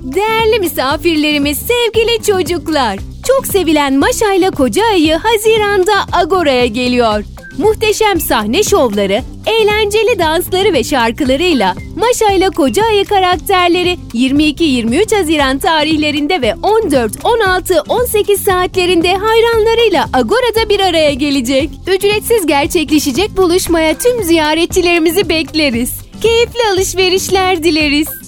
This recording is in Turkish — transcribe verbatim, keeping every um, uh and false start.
Değerli misafirlerimiz, sevgili çocuklar, çok sevilen Maşa ile Koca Ayı Haziran'da Agora'ya geliyor. Muhteşem sahne şovları, eğlenceli dansları ve şarkılarıyla Maşa ile Koca Ayı karakterleri yirmi iki yirmi üç Haziran tarihlerinde ve on dört, on altı, on sekiz saatlerinde hayranlarıyla Agora'da bir araya gelecek. Ücretsiz gerçekleşecek buluşmaya tüm ziyaretçilerimizi bekleriz. Keyifli alışverişler dileriz.